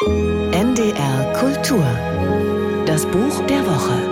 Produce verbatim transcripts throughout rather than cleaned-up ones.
N D R Kultur. Das Buch der Woche.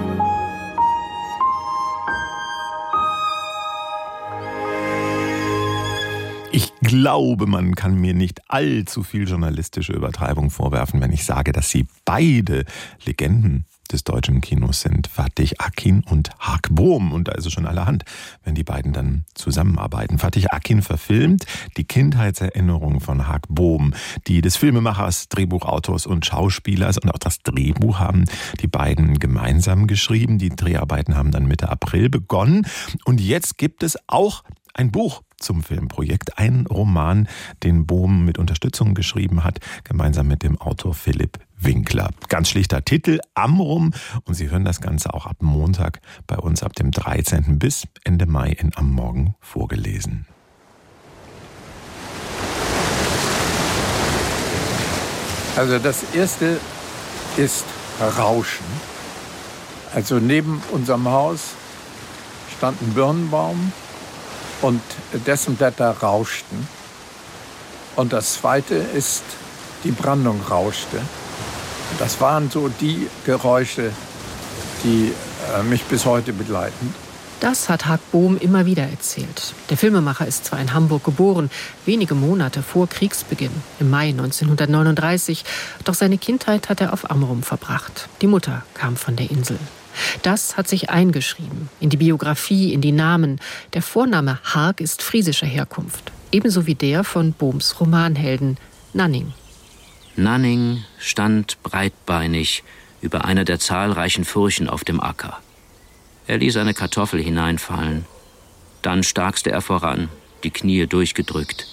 Ich glaube, man kann mir nicht allzu viel journalistische Übertreibung vorwerfen, wenn ich sage, dass sie beide Legenden des deutschen Kinos sind. Fatih Akin und Haak Bohm. Und da ist es schon allerhand, wenn die beiden dann zusammenarbeiten. Fatih Akin verfilmt die Kindheitserinnerungen von Haak Bohm, die des Filmemachers, Drehbuchautors und Schauspielers. Und auch das Drehbuch haben die beiden gemeinsam geschrieben. Die Dreharbeiten haben dann Mitte April begonnen. Und jetzt gibt es auch ein Buch zum Filmprojekt, ein Roman, den Bohm mit Unterstützung geschrieben hat, gemeinsam mit dem Autor Philipp Winkler. Ganz schlichter Titel, Amrum. Und Sie hören das Ganze auch ab Montag bei uns ab dem dreizehnten bis Ende Mai in Am Morgen vorgelesen. Also das erste ist Rauschen. Also neben unserem Haus stand ein Birnbaum und dessen Blätter rauschten. Und das zweite ist, die Brandung rauschte. Das waren so die Geräusche, die äh, mich bis heute begleiten. Das hat Haak Bohm immer wieder erzählt. Der Filmemacher ist zwar in Hamburg geboren, wenige Monate vor Kriegsbeginn, im Mai neunzehnhundertneununddreißig, doch seine Kindheit hat er auf Amrum verbracht. Die Mutter kam von der Insel. Das hat sich eingeschrieben in die Biografie, in die Namen. Der Vorname Haak ist friesischer Herkunft, ebenso wie der von Bohms Romanhelden Nanning. Nanning stand breitbeinig über einer der zahlreichen Furchen auf dem Acker. Er ließ eine Kartoffel hineinfallen. Dann starkste er voran, die Knie durchgedrückt.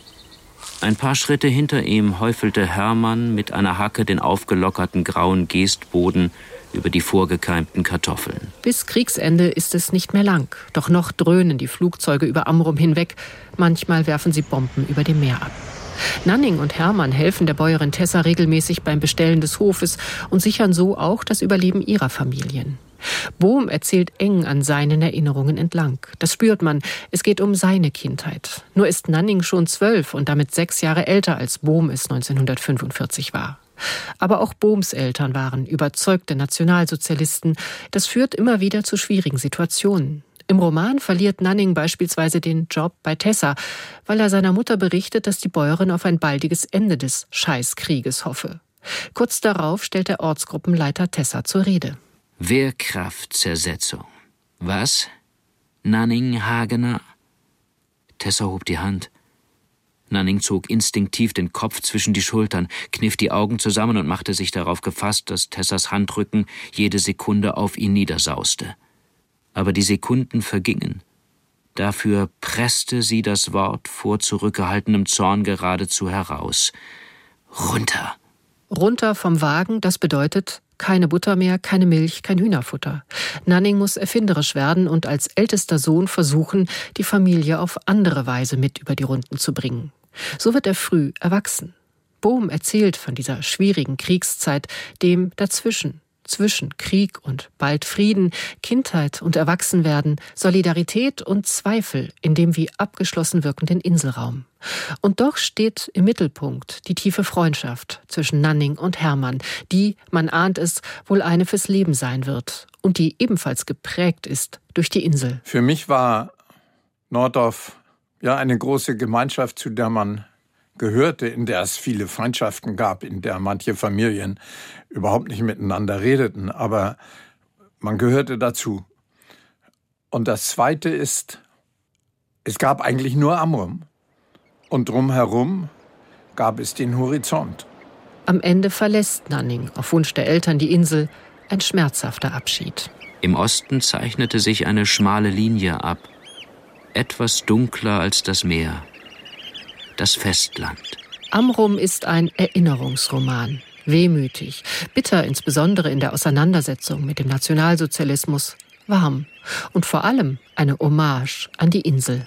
Ein paar Schritte hinter ihm häufelte Hermann mit einer Hacke den aufgelockerten grauen Geestboden über die vorgekeimten Kartoffeln. Bis Kriegsende ist es nicht mehr lang. Doch noch dröhnen die Flugzeuge über Amrum hinweg. Manchmal werfen sie Bomben über dem Meer ab. Nanning und Hermann helfen der Bäuerin Tessa regelmäßig beim Bestellen des Hofes und sichern so auch das Überleben ihrer Familien. Bohm erzählt eng an seinen Erinnerungen entlang. Das spürt man. Es geht um seine Kindheit. Nur ist Nanning schon zwölf und damit sechs Jahre älter, als Bohm es neunzehnhundertfünfundvierzig war. Aber auch Bohms Eltern waren überzeugte Nationalsozialisten. Das führt immer wieder zu schwierigen Situationen. Im Roman verliert Nanning beispielsweise den Job bei Tessa, weil er seiner Mutter berichtet, dass die Bäuerin auf ein baldiges Ende des Scheißkrieges hoffe. Kurz darauf stellt der Ortsgruppenleiter Tessa zur Rede. Wehrkraftzersetzung. Was? Nanning Hagener? Tessa hob die Hand. Nanning zog instinktiv den Kopf zwischen die Schultern, kniff die Augen zusammen und machte sich darauf gefasst, dass Tessas Handrücken jede Sekunde auf ihn niedersauste. Aber die Sekunden vergingen. Dafür presste sie das Wort vor zurückgehaltenem Zorn geradezu heraus. Runter! Runter vom Wagen, das bedeutet keine Butter mehr, keine Milch, kein Hühnerfutter. Nanning muss erfinderisch werden und als ältester Sohn versuchen, die Familie auf andere Weise mit über die Runden zu bringen. So wird er früh erwachsen. Bohm erzählt von dieser schwierigen Kriegszeit, dem Dazwischen. Zwischen Krieg und bald Frieden, Kindheit und Erwachsenwerden, Solidarität und Zweifel in dem wie abgeschlossen wirkenden Inselraum. Und doch steht im Mittelpunkt die tiefe Freundschaft zwischen Nanning und Hermann, die, man ahnt es, wohl eine fürs Leben sein wird und die ebenfalls geprägt ist durch die Insel. Für mich war Norddorf ja eine große Gemeinschaft, zu der man gehörte, in der es viele Freundschaften gab, in der manche Familien überhaupt nicht miteinander redeten, aber man gehörte dazu. Und das Zweite ist, es gab eigentlich nur Amrum und drumherum gab es den Horizont. Am Ende verlässt Nanning auf Wunsch der Eltern die Insel, ein schmerzhafter Abschied. Im Osten zeichnete sich eine schmale Linie ab, etwas dunkler als das Meer. Das Festland. Amrum ist ein Erinnerungsroman. Wehmütig, bitter insbesondere in der Auseinandersetzung mit dem Nationalsozialismus, warm und vor allem eine Hommage an die Insel.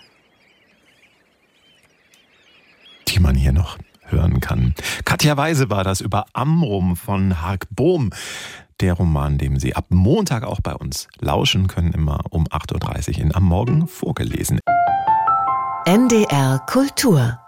Die man hier noch hören kann. Katja Weise war das über Amrum von Haak Bohm. Der Roman, dem Sie ab Montag auch bei uns lauschen können, immer um acht Uhr dreißig in Am Morgen vorgelesen. N D R Kultur